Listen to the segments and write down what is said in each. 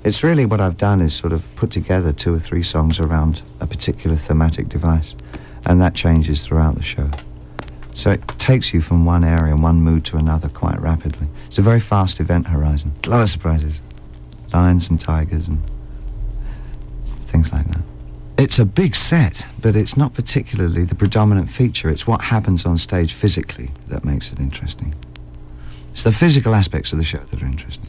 It's really what I've done is sort of put together 2 or 3 songs around a particular thematic device, and that changes throughout the show. So it takes you from one area and one mood to another quite rapidly. It's a very fast event horizon. A lot of surprises. Lions and tigers and things like that. It's a big set, but it's not particularly the predominant feature. It's what happens on stage physically that makes it interesting. It's the physical aspects of the show that are interesting.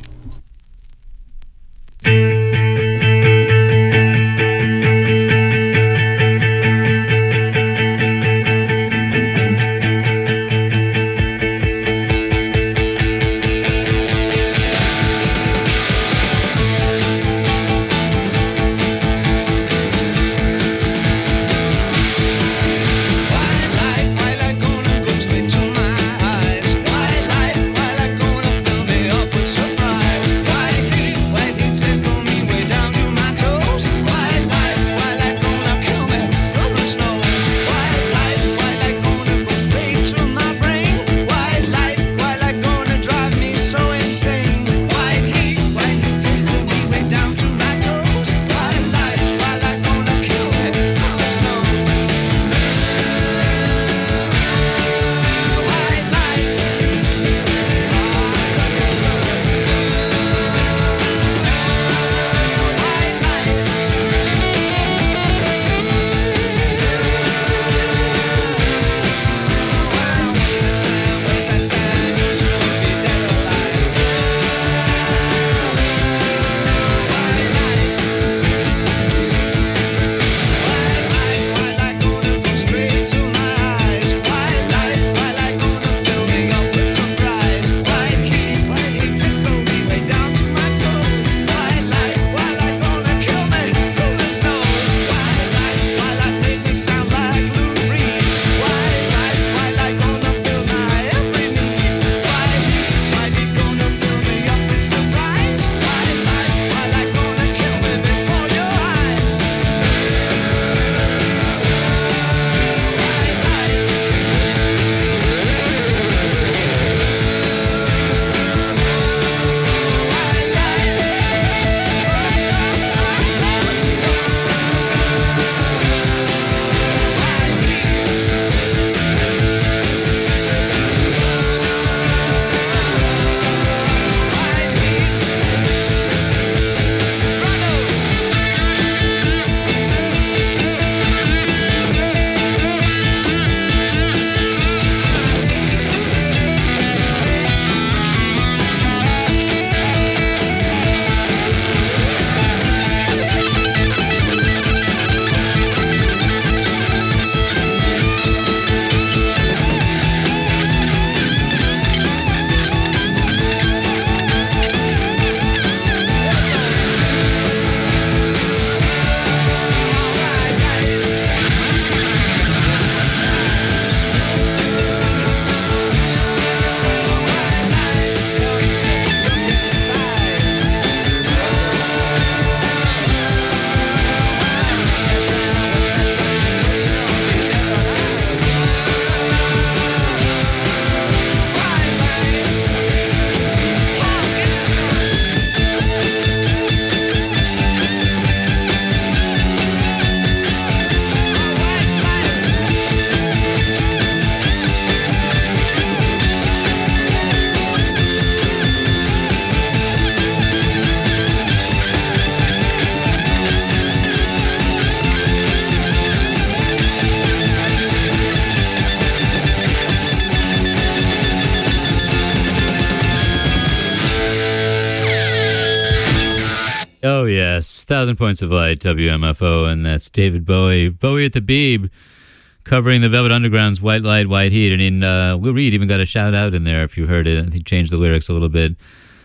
Oh, yes. 1,000 Points of Light, WMFO, and that's David Bowie. Bowie at the Beeb, covering the Velvet Underground's White Light, White Heat. And Lou Reed even got a shout-out in there, if you heard it. He changed the lyrics a little bit.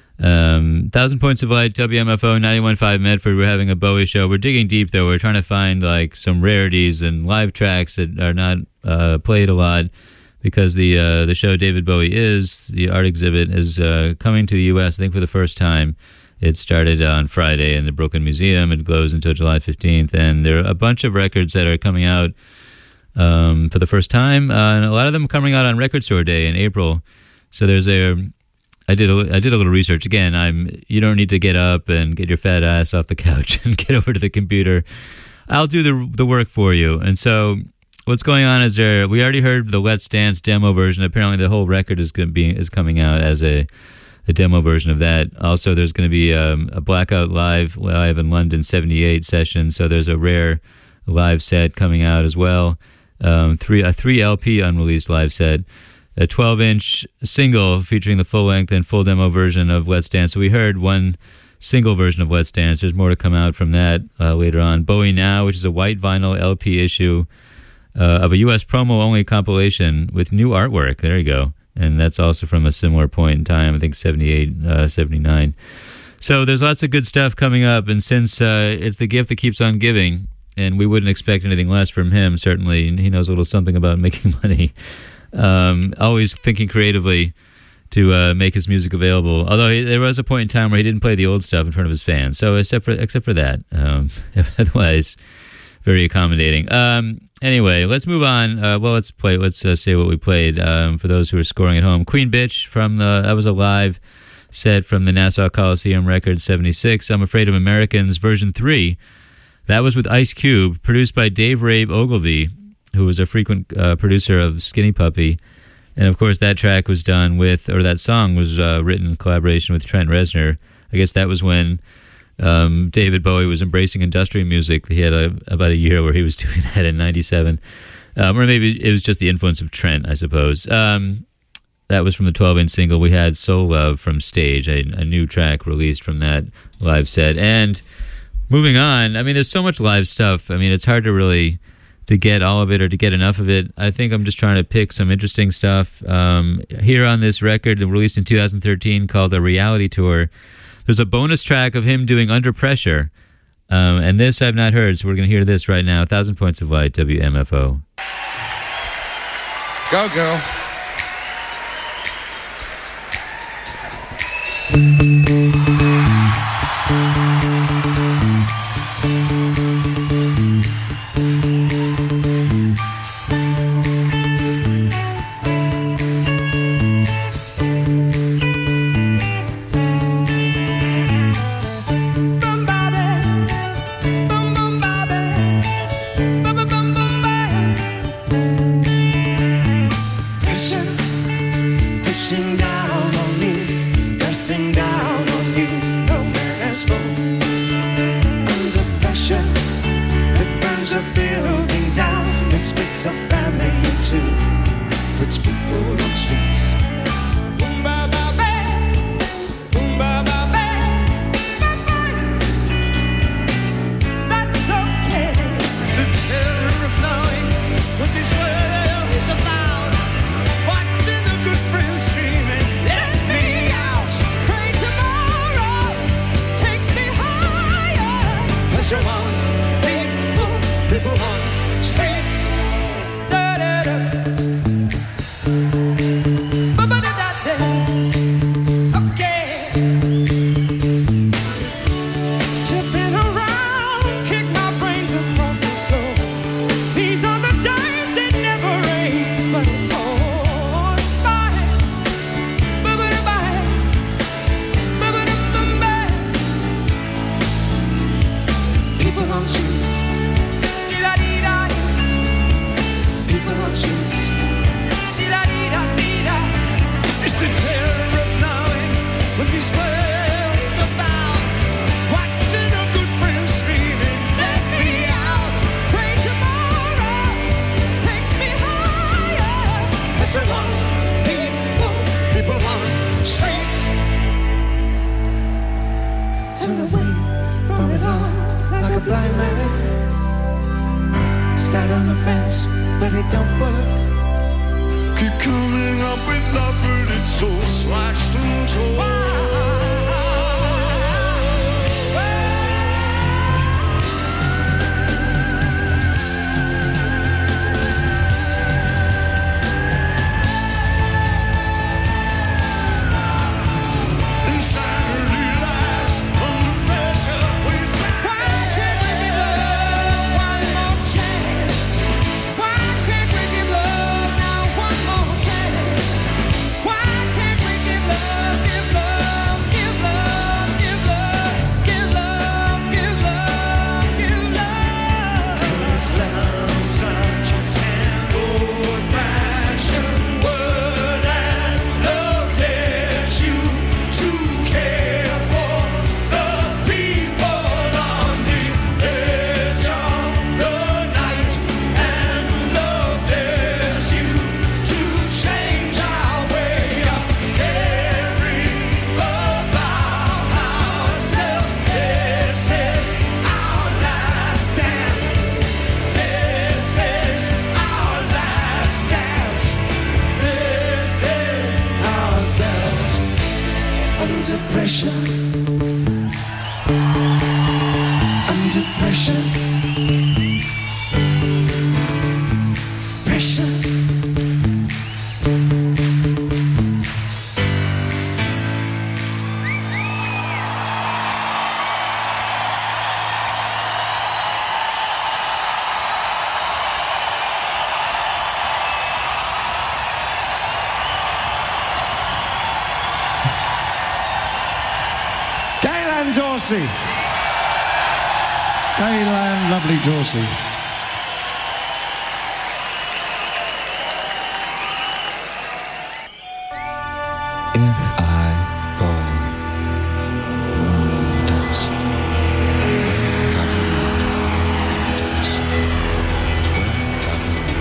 1,000 Points of Light, WMFO, 91.5 Medford. We're having a Bowie show. We're digging deep, though. We're trying to find like some rarities and live tracks that are not played a lot, because the show David Bowie Is, the art exhibit, is coming to the U.S., I think, for the first time. It started on Friday in the Brooklyn Museum. It goes until July 15th, and there are a bunch of records that are coming out for the first time, and a lot of them coming out on Record Store Day in April. So there's a I did a little research. Again, you don't need to get up and get your fat ass off the couch and get over to the computer. I'll do the work for you. And so what's going on is we already heard the Let's Dance demo version. Apparently the whole record is coming out as a demo version of that. Also, there's going to be a Blackout Live in London 78 session. So there's a rare live set coming out as well. A 3 LP unreleased live set. A 12-inch single featuring the full-length and full demo version of Let's Dance. So we heard one single version of Let's Dance. There's more to come out from that later on. Bowie Now, which is a white vinyl LP issue of a U.S. promo-only compilation with new artwork. There you go. And that's also from a similar point in time, I think 78, 79. So there's lots of good stuff coming up. And since it's the gift that keeps on giving, and we wouldn't expect anything less from him, certainly. He knows a little something about making money. Always thinking creatively to make his music available. Although there was a point in time where he didn't play the old stuff in front of his fans. So except for that, otherwise very accommodating. Anyway, let's move on. Let's say what we played for those who are scoring at home. Queen Bitch that was a live set from the Nassau Coliseum record 76. I'm Afraid of Americans version 3. That was with Ice Cube, produced by Dave Rave Ogilvy, who was a frequent producer of Skinny Puppy. And, of course, that track was that song was written in collaboration with Trent Reznor. I guess that was when David Bowie was embracing industrial music. He had about a year where he was doing that in 97. Or maybe it was just the influence of Trent, I suppose. That was from the 12-inch single. We had Soul Love from Stage, a new track released from that live set. And moving on, I mean, there's so much live stuff. I mean, it's hard to get all of it or to get enough of it. I think I'm just trying to pick some interesting stuff. Here on this record, released in 2013, called A Reality Tour, there's a bonus track of him doing Under Pressure. And this I've not heard, so we're going to hear this right now. 1,000 Points of Light, WMFO. Go, girl. Give pressure, under pressure, pressure. Dorsey. Gaylan, lovely Dorsey. If I fall, moon does. Cover me, does. Cover me.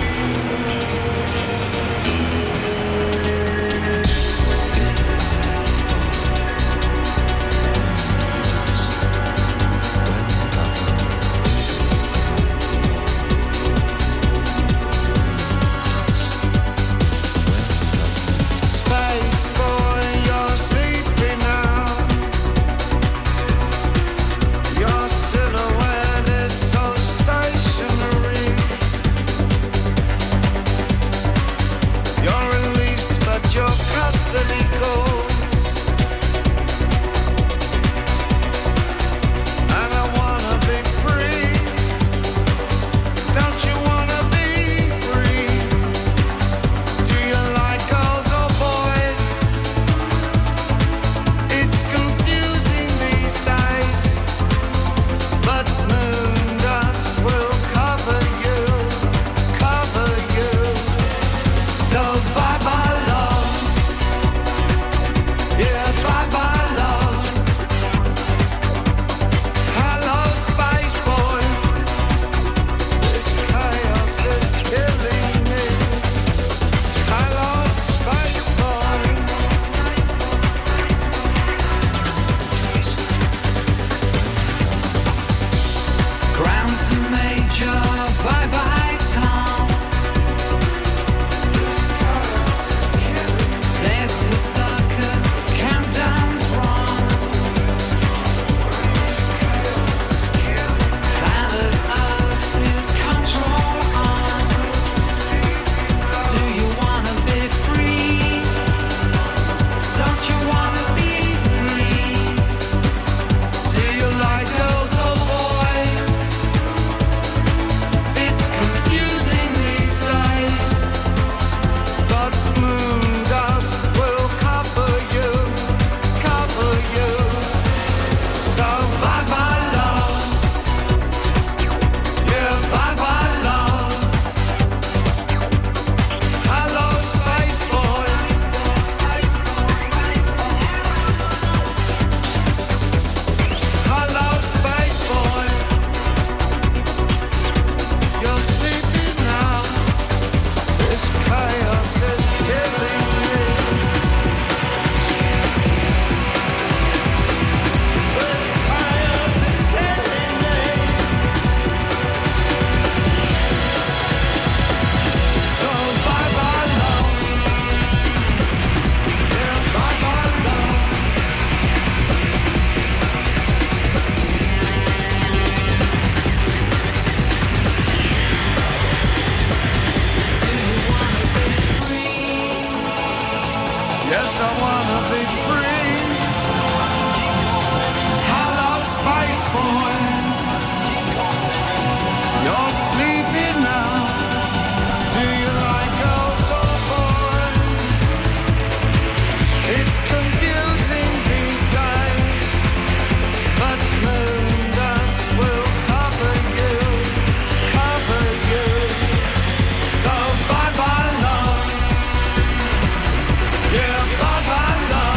Bye bye love.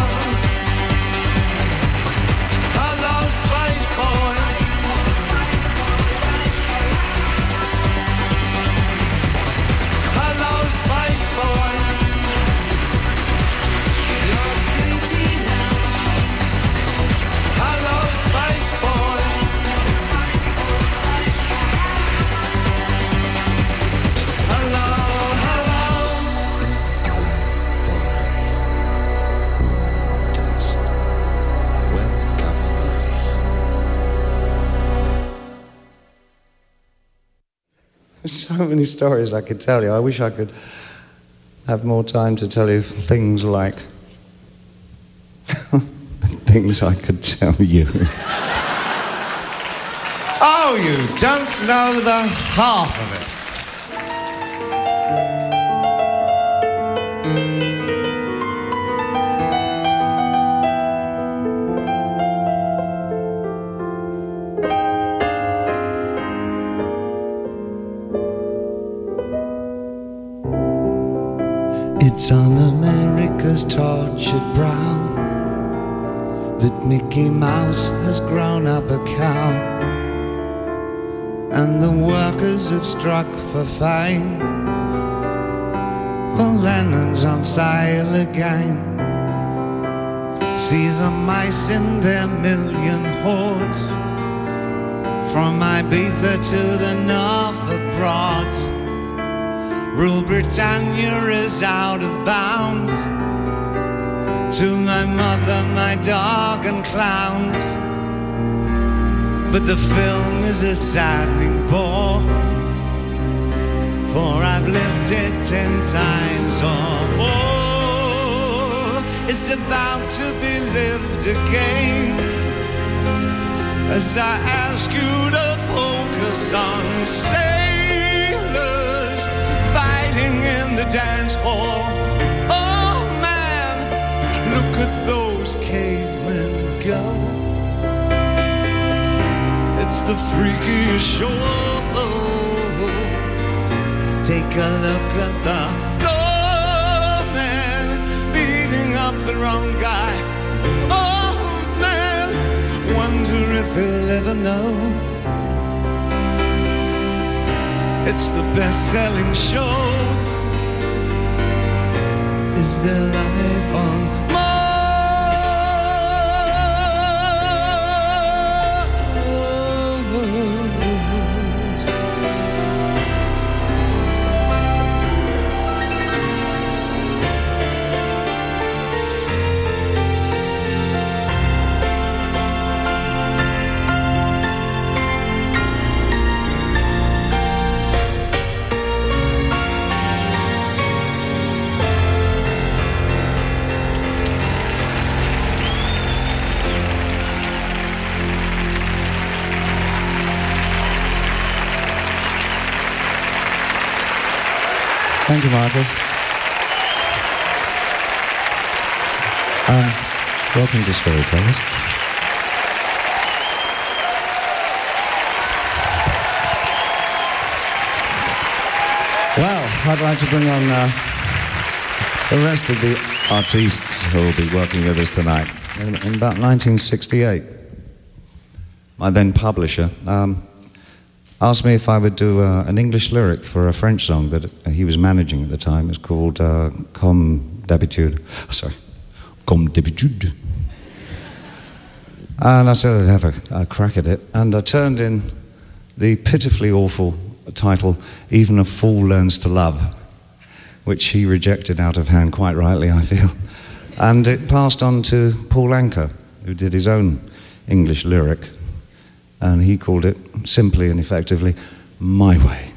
many stories I could tell you. I wish I could have more time to tell you things like things I could tell you. Oh, you don't know the half of it. It's on America's tortured brow that Mickey Mouse has grown up a cow, and the workers have struck for fame, for Lennon's on sale again. See the mice in their million hordes, from Ibiza to the Norfolk Broads. Rule Britannia is out of bounds, to my mother, my dog and clowns. But the film is a saddening bore, for I've lived it 10 times or more. It's about to be lived again, as I ask you to focus on sailors fighting in the dance hall. Oh man, look at those cavemen go. It's the freakiest show. Take a look at the lawman beating up the wrong guy. Oh man, wonder if he'll ever know. It's the best-selling show. Is there life on Mars? Thank you, Michael. Welcome to Storytellers. Well, I'd like to bring on the rest of the artists who will be working with us tonight. In about 1968, my then publisher asked me if I would do an English lyric for a French song that he was managing at the time. It's called Comme d'habitude. Sorry, Comme d'habitude. And I said I'd have a crack at it. And I turned in the pitifully awful title, Even a Fool Learns to Love, which he rejected out of hand, quite rightly, I feel. And it passed on to Paul Anka, who did his own English lyric. And he called it, simply and effectively, My Way.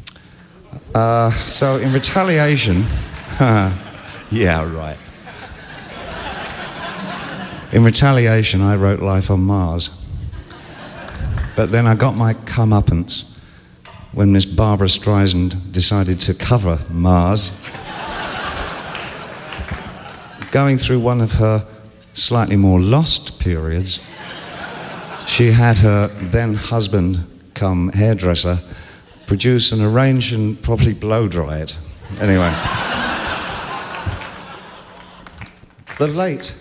So in retaliation, yeah, right. In retaliation, I wrote Life on Mars. But then I got my comeuppance when Miss Barbara Streisand decided to cover Mars. Going through one of her slightly more lost periods, she had her then husband come hairdresser produce and arrange and probably blow dry it. Anyway. The late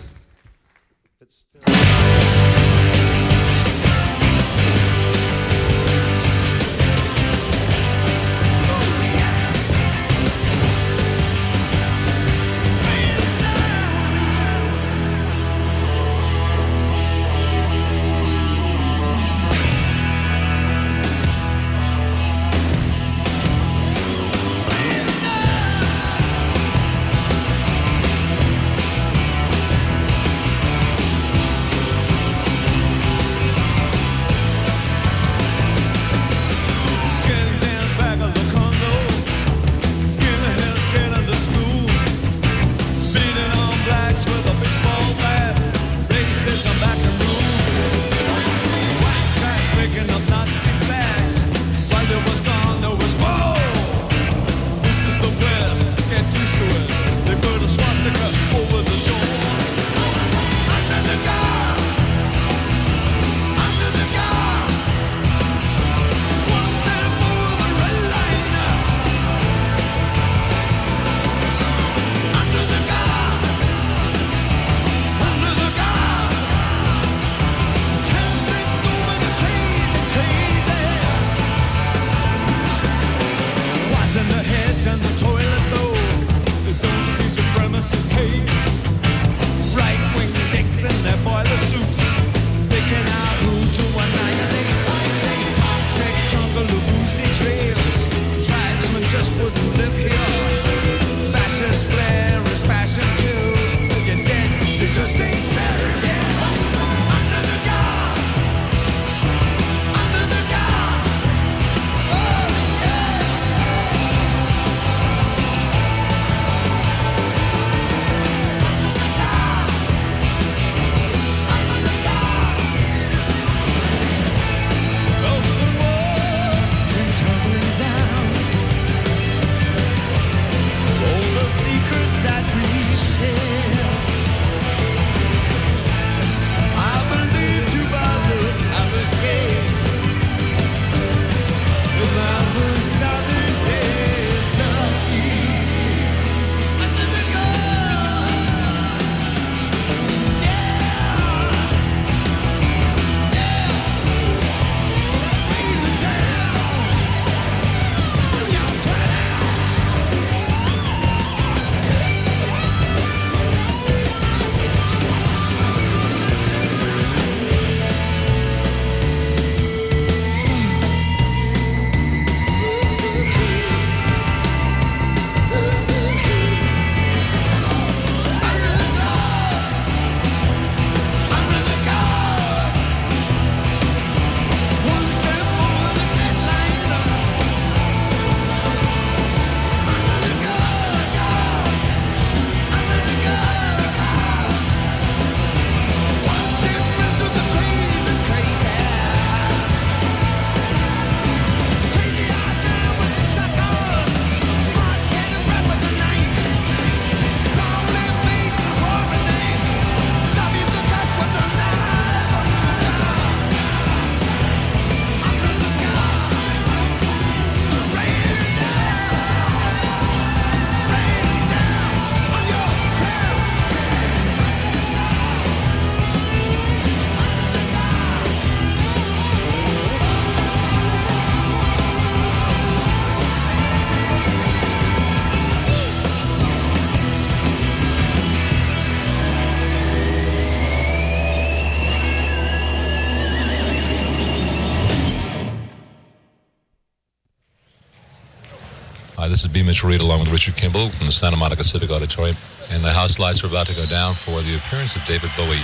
Hi, this is B. Mitch Reed along with Richard Kimball from the Santa Monica Civic Auditorium. And the house lights are about to go down for the appearance of David Bowie.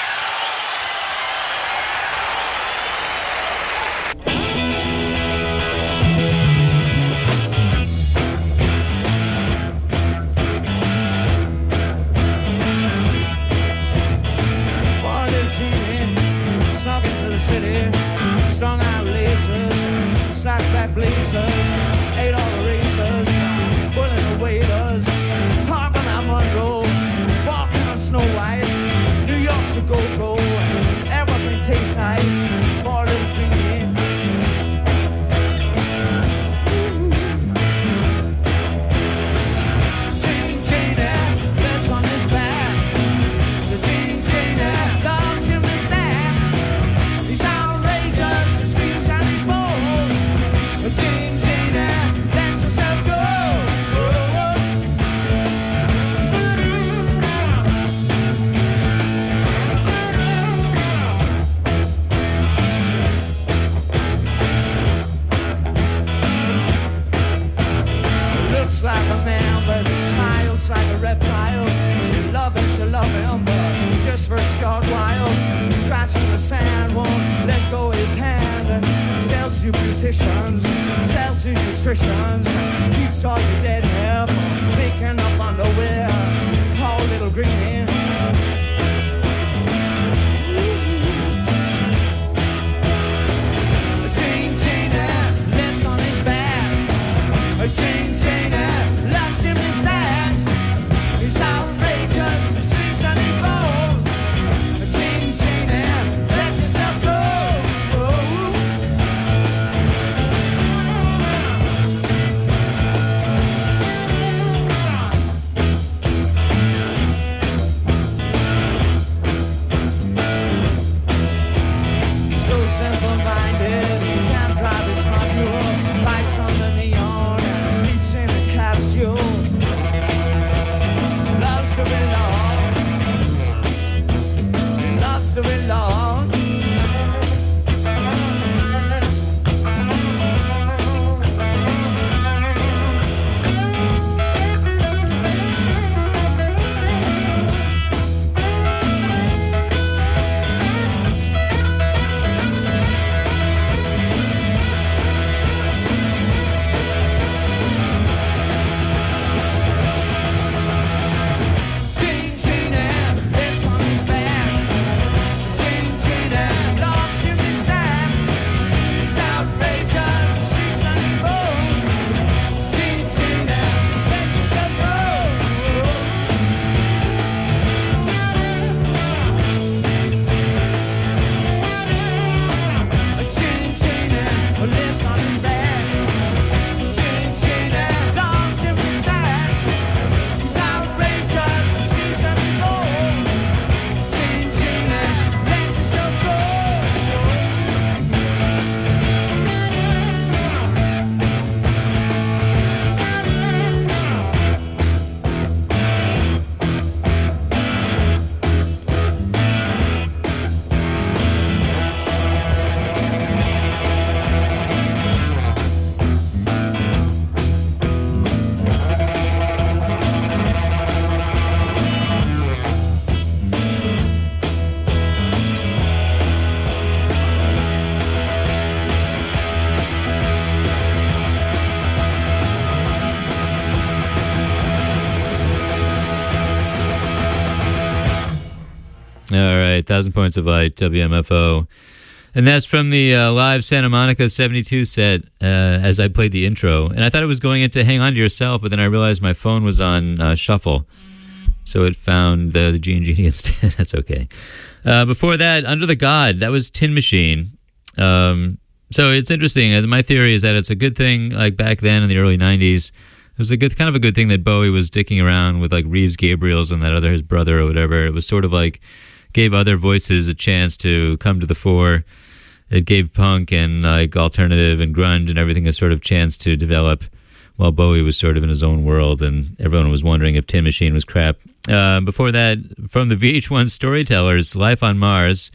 All right, 1,000 Points of Light, WMFO. And that's from the live Santa Monica 72 set as I played the intro. And I thought it was going into Hang On to Yourself, but then I realized my phone was on shuffle. So it found the Gene Genie instead. That's okay. Before that, Under the God, that was Tin Machine. So it's interesting. My theory is that it's a good thing, like back then in the early 90s, it was a good, kind of a good thing that Bowie was dicking around with like Reeves Gabriels and that other, his brother or whatever. It was sort of like, gave other voices a chance to come to the fore. It gave punk and like alternative and grunge and everything a sort of chance to develop while Bowie was sort of in his own world and everyone was wondering if Tin Machine was crap. Before that, from the VH1 Storytellers, Life on Mars.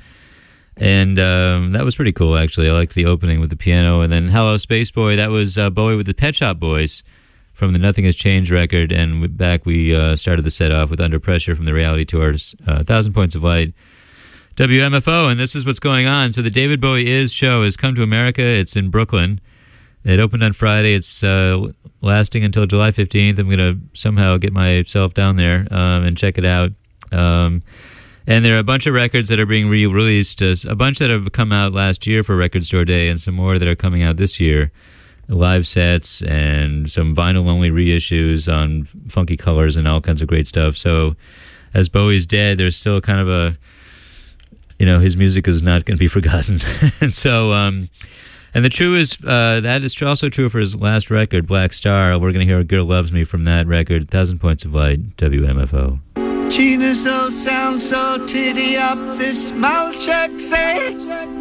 And that was pretty cool, actually. I liked the opening with the piano. And then Hello, Space Boy, that was Bowie with the Pet Shop Boys from the Nothing Has Changed record, and we started the set off with Under Pressure from the Reality Tour's 1,000 Points of Light, WMFO, and this is what's going on. So the David Bowie Is show has come to America. It's in Brooklyn. It opened on Friday. It's lasting until July 15th. I'm going to somehow get myself down there and check it out. And there are a bunch of records that are being re-released, a bunch that have come out last year for Record Store Day, and some more that are coming out this year. Live sets and some vinyl-only reissues on Funky Colors and all kinds of great stuff. So as Bowie's dead, there's still kind of a, his music is not going to be forgotten. And so, and the true is, that is also true for his last record, Black Star. We're going to hear A Girl Loves Me from that record, 1,000 Points of Light, WMFO. Tina's so sound so titty up, this Malchek say.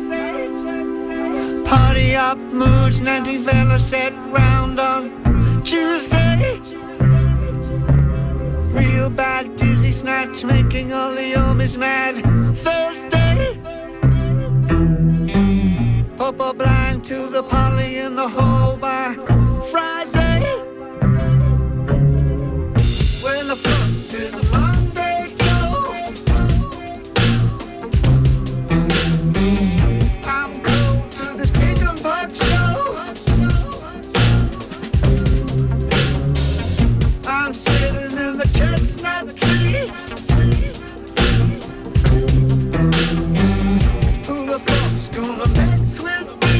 Party up moods, 19 fellas set round on Tuesday. Real bad dizzy snatch, making all the homies mad. Thursday. Popo blind to the poly in the hole by Friday. When the fuck did the Monday go? I'm cold to this pig and pot show. I'm sitting in the chestnut tree. Who the fuck's gonna mess with me?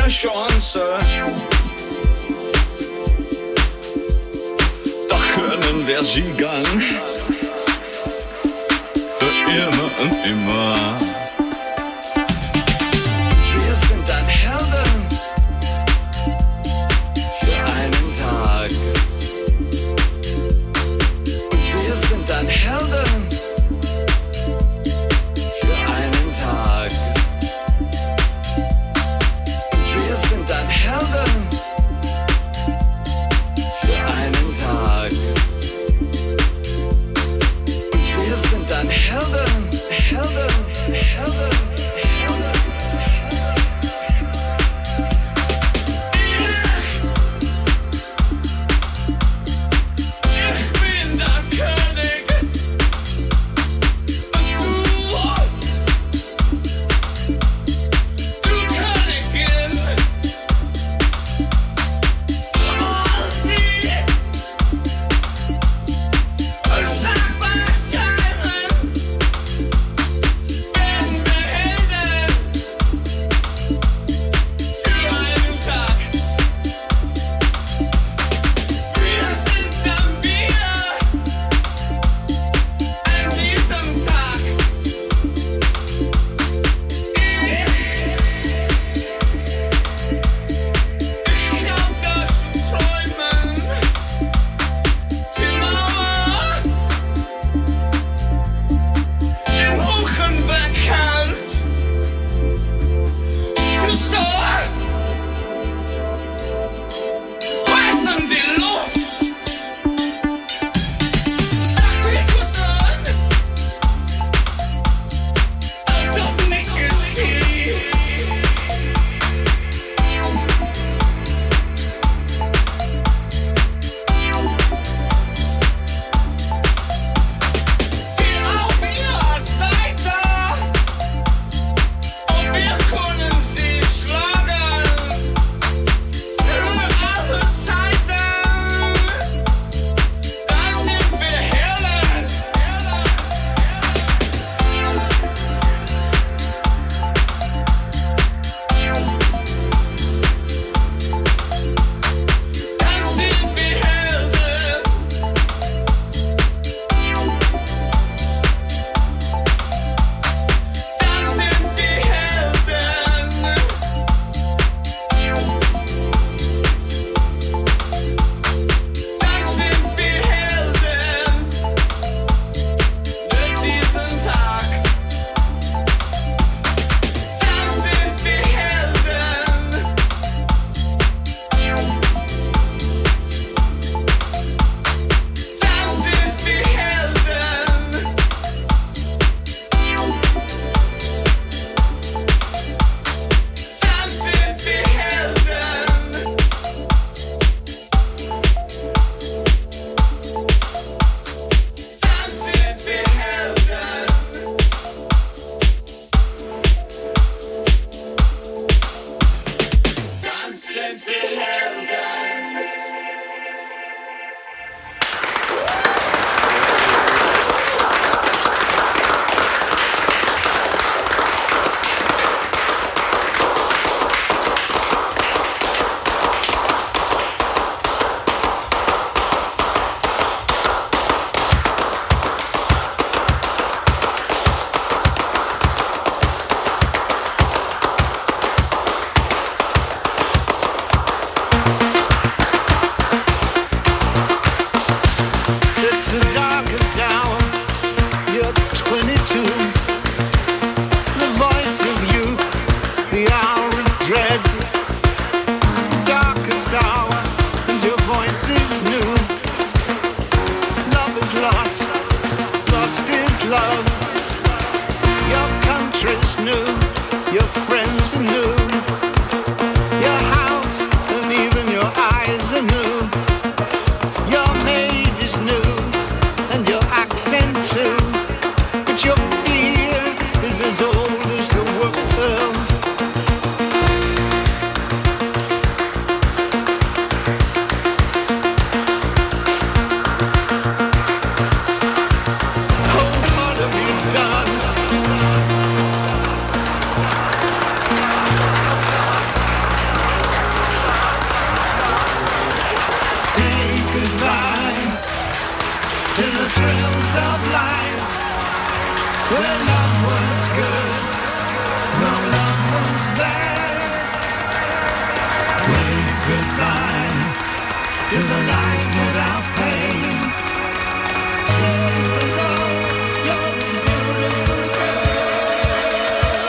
Chance. Doch können wir siegen. Für immer und immer. Wir sind dann Helden. Für einen Tag. Und wir sind dann Helden. Für einen Tag. Wir sind dann Helden für einen Tag. Wir sind dann Helden, Helden, Helden, Helden. Ich bin der König und du Königin. glad. Wave goodbye to the life without pain. See you alone, you're a beautiful girl.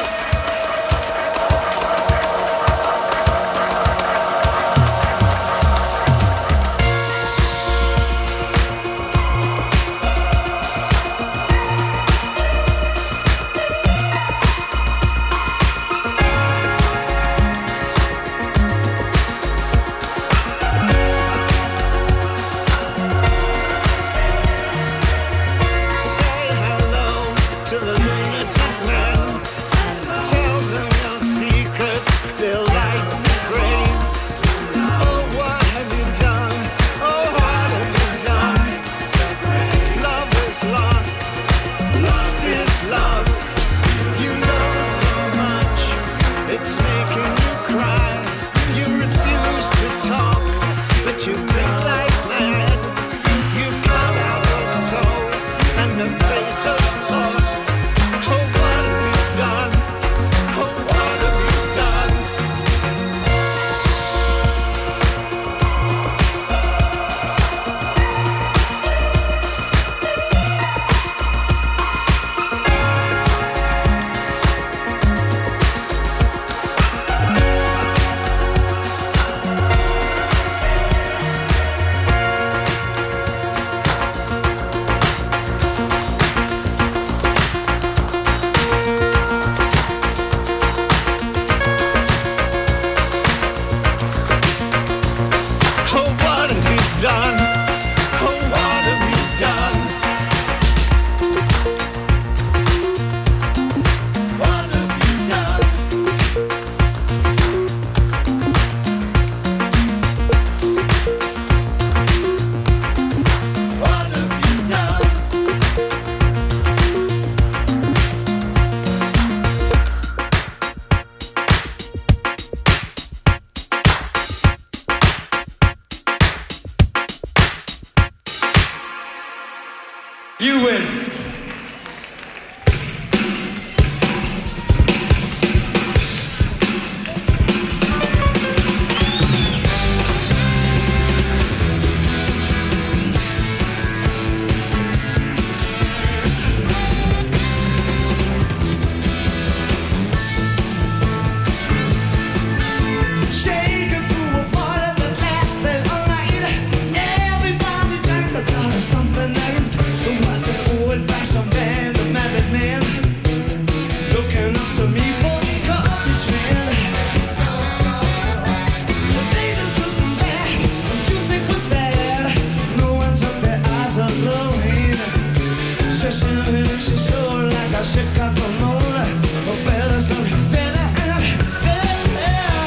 Say hello to the lunatic men. Tell them your secrets, they'll light the grave. Oh, what have you done? Oh, what have you done? Love is lost, lost is love. You know so much, it's making you cry. You refuse to talk, but you think like mad. You've cut out your soul and the face of thought. Oh, what have you done? Oh, what have you done? Oh, what have you done? Oh, what have you done? What have you done? What have you done? You win. Shaking through a party that lasted all night. Everybody drank the blood of something nice. It was an old-fashioned band of married men looking up to me for encouragement. But they just looking back, the music was sad. No one took their eyes off Lorraine. She shimmied and she slowed like a Chicago moon. The fellas look better and better.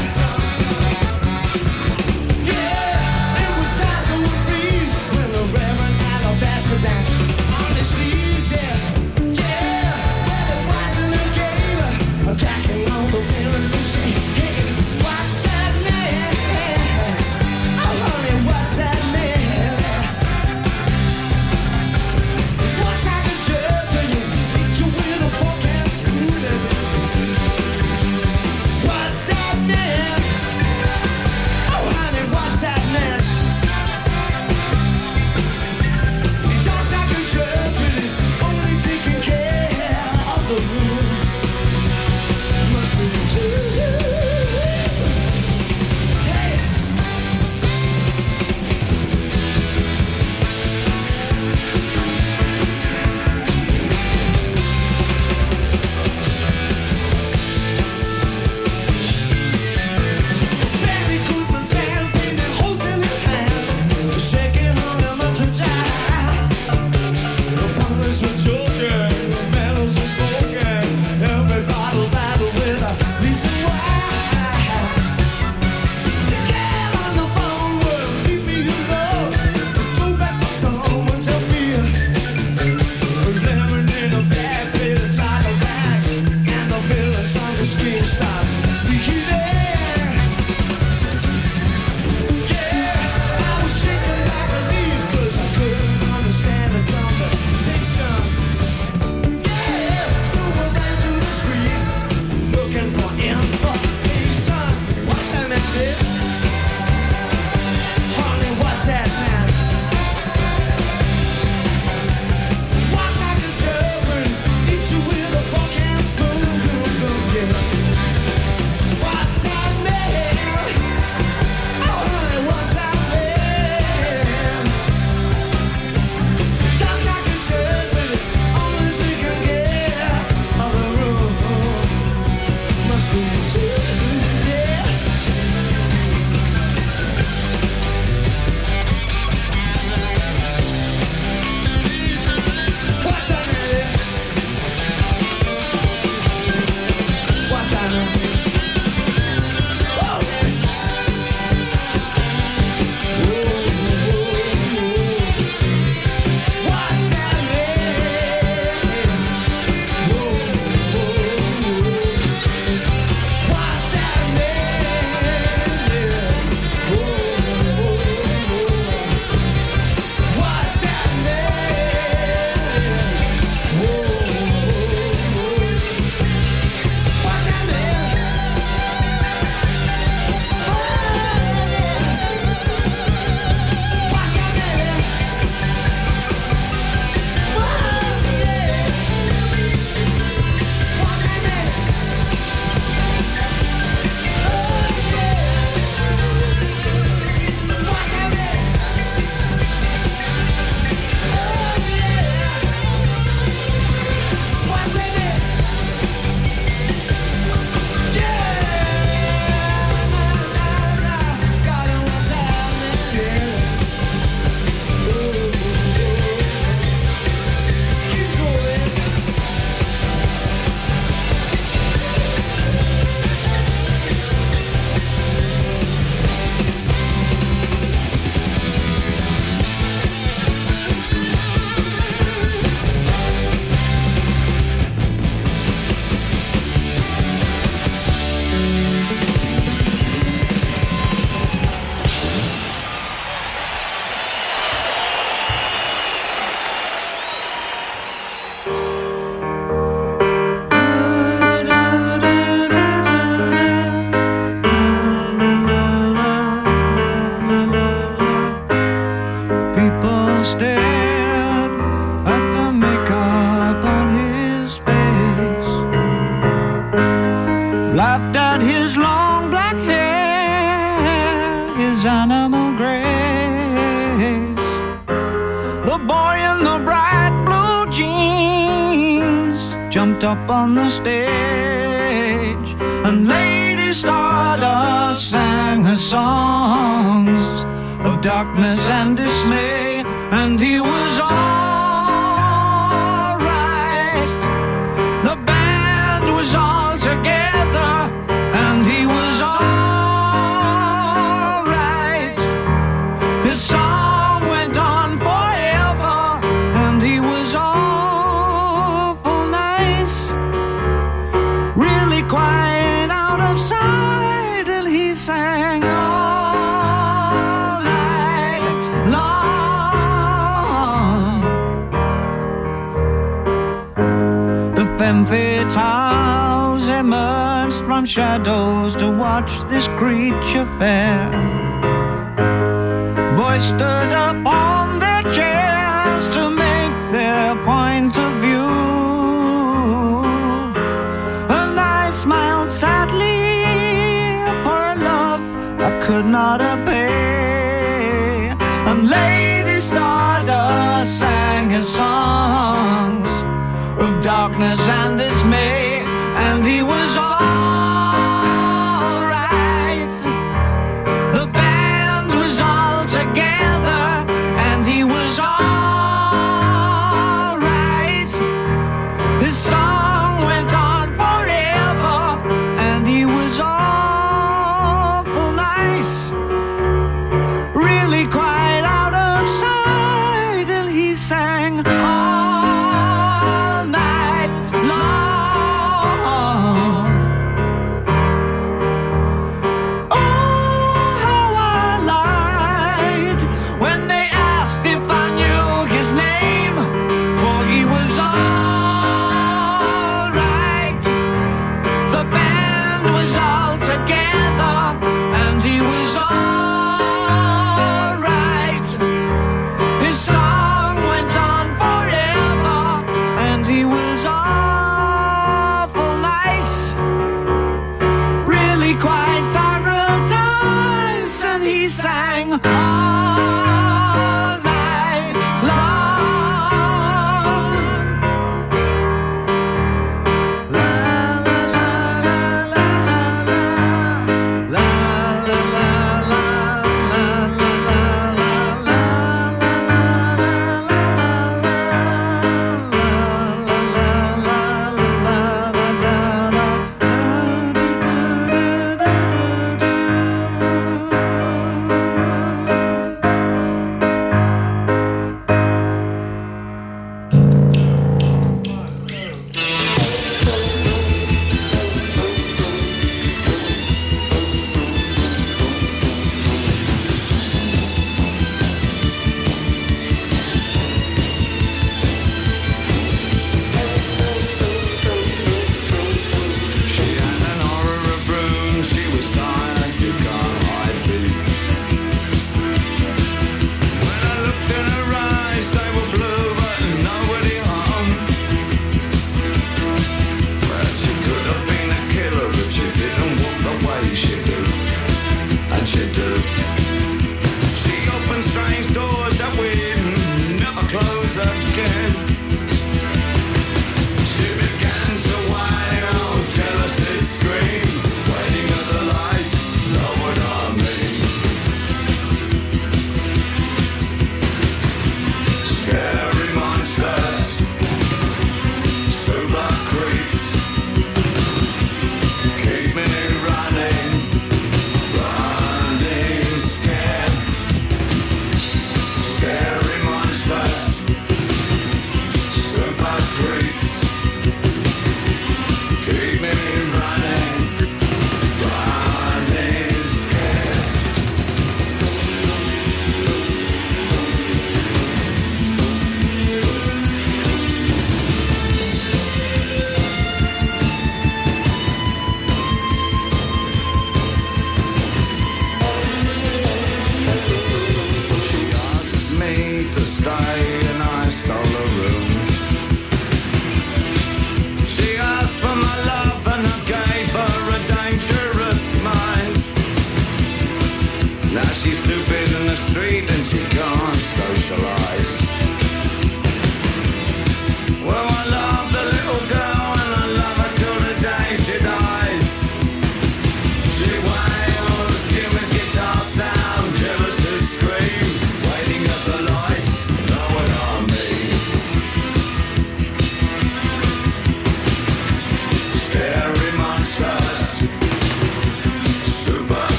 Yeah, it was time to freeze when the Reverend Alabaster down on his knees. Yeah, well it wasn't a game, cracking on the villains and she hey, what's that man? Oh honey, what's that man? What's that the jerk when you hit you with a fork and spoon? What's that man? Oh honey, what's that man? He talks like a jerk, but he's only taking care of the room. Must be true. Hey. Very good man, painting holes in his hands, shaking hung him up to dry. The brothers were joking, the medals were smoking. Every bottle battle with a reason why. Get on the phone, well, leave me alone. Throw back the song, tell me a lemon in a bag, paid a title back, and the villains on the screen stopped. Yeah, I was shaking like a leaf 'cause I couldn't understand the conversation. Yeah, so I ran to the street looking for info. up on the stage, and Lady Stardust sang her songs of darkness and dismay, and he was all right. The band was all together, and he was all right. His song went on forever, and he was awful nice. Really quite out of sight, and he sang all night long. The femme fatales emerged from shadows to watch this creature fair. Boys stood up on their chairs to make their point of view, and I smiled sadly for a love I could not obey. And Lady Stardust sang his songs of darkness and dismay, and he was all right. The band was all together, and he was all right. His song went on forever, and he was awful nice. Really quite out of sight, and he sang all night long. Oh, how I lied when they asked if I knew his name, for he was all right. The band was all together, and he was all right. His song went on forever, and he was awful nice. Really quite paradise, and he sang all night long. La la la la la la la la la She had an aura of room, she was tired, you can't hide me. When I looked in her eyes, they were blue, but nobody hung. Well, she could have been a killer if she didn't walk the way she do, and she do. She opened strange doors that we'd never close again. She began to wail, jealousy scream, waiting at the lights, lowered on me. Scary monsters, super creeps, keep me running, running scared. Scary monsters, super creeps, keep me running, running scared. She asked me to stay, and I stole a room. She asked for my love, and I gave her a dangerous mind. Now she's stupid in the street, and she can't socialize. Well, I love the little girl, and I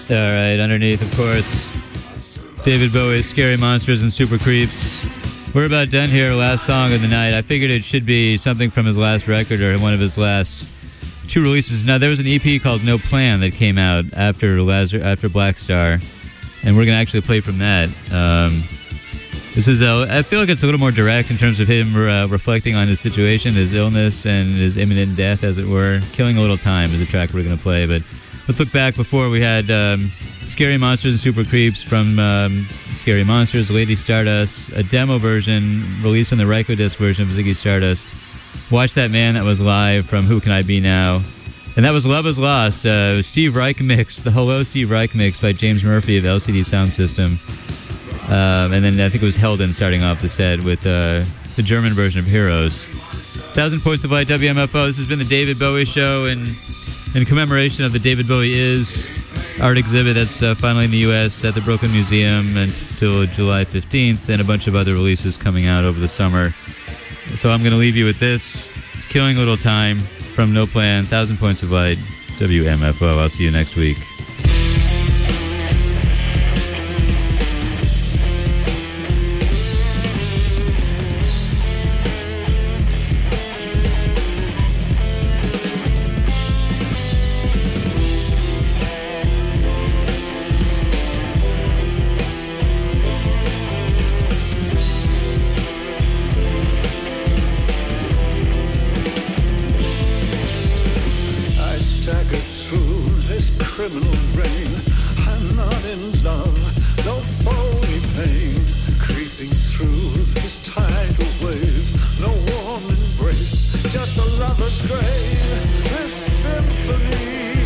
All right, underneath, of course, David Bowie's Scary Monsters and Super Creeps. We're about done here, last song of the night. I figured it should be something from his last record or one of his last two releases. Now, there was an EP called No Plan that came out after Black Star, and we're going to actually play from that. This is, I feel like it's a little more direct in terms of him reflecting on his situation, his illness, and his imminent death, as it were. Killing a Little Time is the track we're going to play, but let's look back before. We had Scary Monsters and Super Creeps from Scary Monsters, Lady Stardust, a demo version released on the Rykodisc version of Ziggy Stardust. Watch That Man, that was live from Who Can I Be Now? And that was Love Is Lost, Steve Reich mix, the Hello Steve Reich mix by James Murphy of LCD Sound System. And then I think it was Helden starting off the set with the German version of Heroes. 1,000 Points of Light, WMFO. This has been the David Bowie Show, and in commemoration of the David Bowie Is art exhibit that's finally in the U.S. at the Brooklyn Museum until July 15th, and a bunch of other releases coming out over the summer. So I'm going to leave you with this, Killing a Little Time from No Plan, 1,000 Points of Light, WMFO. I'll see you next week. Criminal rain, I'm not in love, no phony pain, creeping through this tidal wave, no warm embrace, just a lover's grave, this symphony